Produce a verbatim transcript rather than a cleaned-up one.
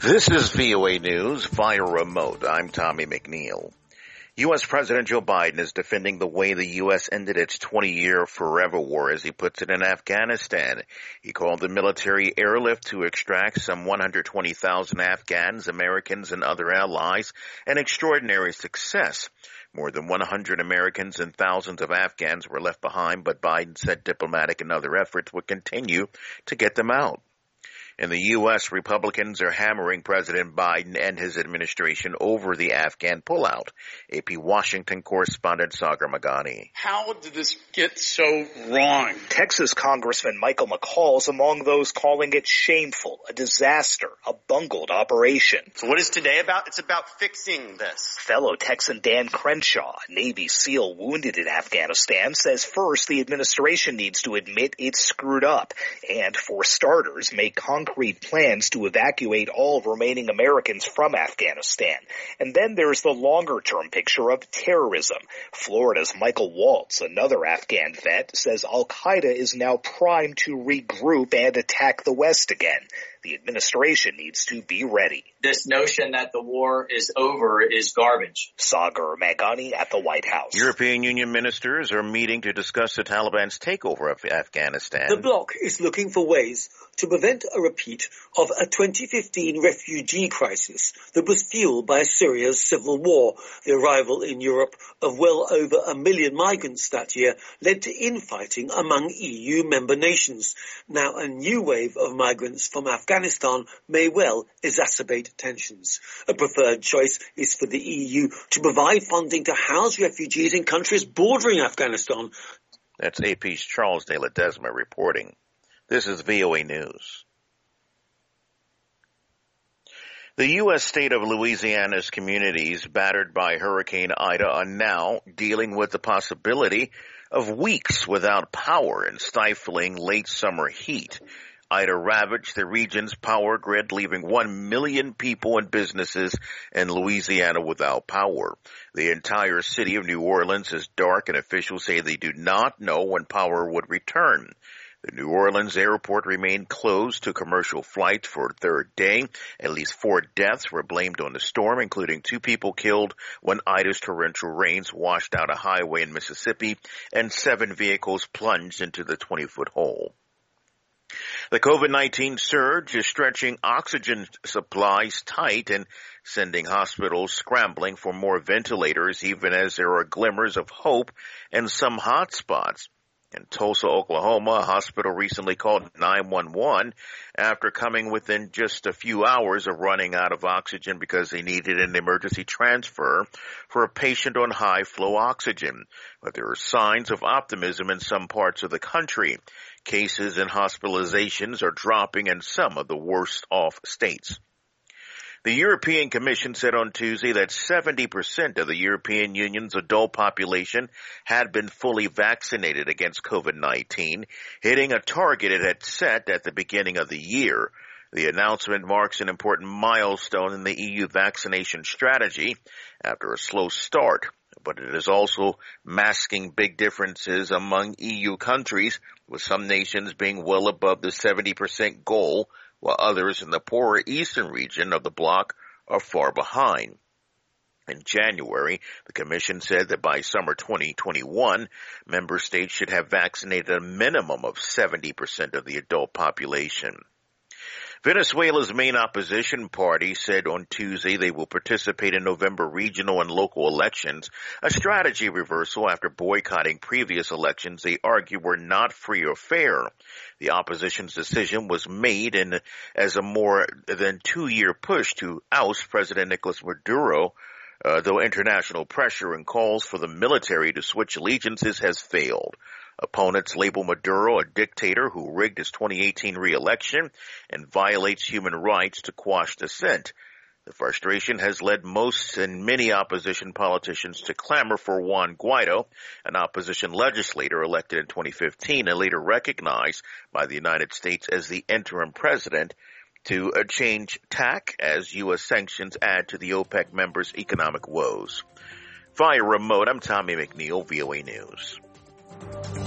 This is V O A News via remote. I'm Tommy McNeil. U S. President Joe Biden is defending the way the U S ended its twenty-year forever war, as he puts it, in Afghanistan. He called the military airlift to extract some one hundred twenty thousand Afghans, Americans, and other allies an extraordinary success. More than one hundred Americans and thousands of Afghans were left behind, but Biden said diplomatic and other efforts would continue to get them out. In the U S, Republicans are hammering President Biden and his administration over the Afghan pullout. A P Washington correspondent Sagar Magani. How did this get so wrong? Texas Congressman Michael McCaul is among those calling it shameful, a disaster, a bungled operation. So what is today about? It's about fixing this. Fellow Texan Dan Crenshaw, a Navy SEAL wounded in Afghanistan, says first the administration needs to admit it's screwed up and, for starters, make concrete concrete plans to evacuate all remaining Americans from Afghanistan. And then there's the longer-term picture of terrorism. Florida's Michael Waltz, another Afghan vet, says al-Qaeda is now primed to regroup and attack the West again. The administration needs to be ready. This notion that the war is over is garbage. Sagar Magani at the White House. European Union ministers are meeting to discuss the Taliban's takeover of Afghanistan. The bloc is looking for ways to prevent a repeat of a twenty fifteen refugee crisis that was fueled by Syria's civil war. The arrival in Europe of well over a million migrants that year led to infighting among E U member nations. Now a new wave of migrants from Afghanistan may well exacerbate tensions. A preferred choice is for the E U to provide funding to house refugees in countries bordering Afghanistan. That's A P's Charles de Ledesma reporting. This is V O A News. The U S state of Louisiana's communities battered by Hurricane Ida are now dealing with the possibility of weeks without power and stifling late summer heat. Ida ravaged the region's power grid, leaving one million people and businesses in Louisiana without power. The entire city of New Orleans is dark, and officials say they do not know when power would return. The New Orleans airport remained closed to commercial flights for a third day. At least four deaths were blamed on the storm, including two people killed when Ida's torrential rains washed out a highway in Mississippi and seven vehicles plunged into the twenty-foot hole. The COVID nineteen surge is stretching oxygen supplies tight and sending hospitals scrambling for more ventilators, even as there are glimmers of hope in some hot spots. In Tulsa, Oklahoma, a hospital recently called nine one one after coming within just a few hours of running out of oxygen because they needed an emergency transfer for a patient on high-flow oxygen. But there are signs of optimism in some parts of the country. Cases and hospitalizations are dropping in some of the worst-off states. The European Commission said on Tuesday that seventy percent of the European Union's adult population had been fully vaccinated against COVID nineteen, hitting a target it had set at the beginning of the year. The announcement marks an important milestone in the E U vaccination strategy after a slow start, but it is also masking big differences among E U countries, with some nations being well above the seventy percent goal, while others in the poorer eastern region of the bloc are far behind. In January, the Commission said that by summer twenty twenty-one, member states should have vaccinated a minimum of seventy percent of the adult population. Venezuela's main opposition party said on Tuesday they will participate in November regional and local elections, a strategy reversal after boycotting previous elections they argue were not free or fair. The opposition's decision was made in as a more than two-year push to oust President Nicolas Maduro, uh, though international pressure and calls for the military to switch allegiances has failed. Opponents label Maduro a dictator who rigged his twenty eighteen re-election and violates human rights to quash dissent. The frustration has led most and many opposition politicians to clamor for Juan Guaido, an opposition legislator elected in twenty fifteen and later recognized by the United States as the interim president, to change tack as U S sanctions add to the OPEC members' economic woes. Via remote, I'm Tommy McNeil, V O A News.